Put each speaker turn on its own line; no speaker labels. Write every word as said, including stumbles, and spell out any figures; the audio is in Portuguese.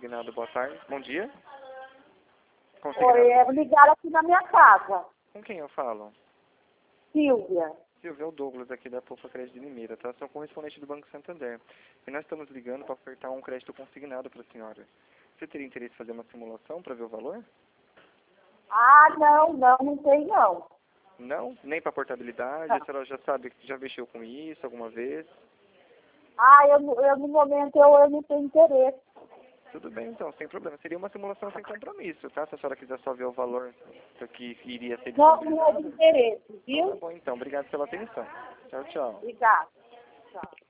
consignado. Boa tarde. Bom dia.
Consignado. Oi, é ligar aqui na minha casa.
Com quem eu falo?
Silvia.
Silvia, é o Douglas aqui da Poupa Crédito de Limeira, tá? Sou correspondente do Banco Santander. E nós estamos ligando para ofertar um crédito consignado para a senhora. Você teria interesse em fazer uma simulação para ver o valor?
Ah, não, não, não tem não.
Não? Nem para portabilidade? A senhora já sabe, já mexeu com isso alguma vez?
Ah, eu, eu no momento eu, eu não tenho interesse.
Tudo bem, então, sem problema. Seria uma simulação sem compromisso, tá? Se a senhora quiser só ver o valor do que iria ser
Não, não é
disponibilizado.
de interesse, viu?
Tá bom, então. Obrigado pela atenção. Tchau, tchau.
Obrigada. Tchau.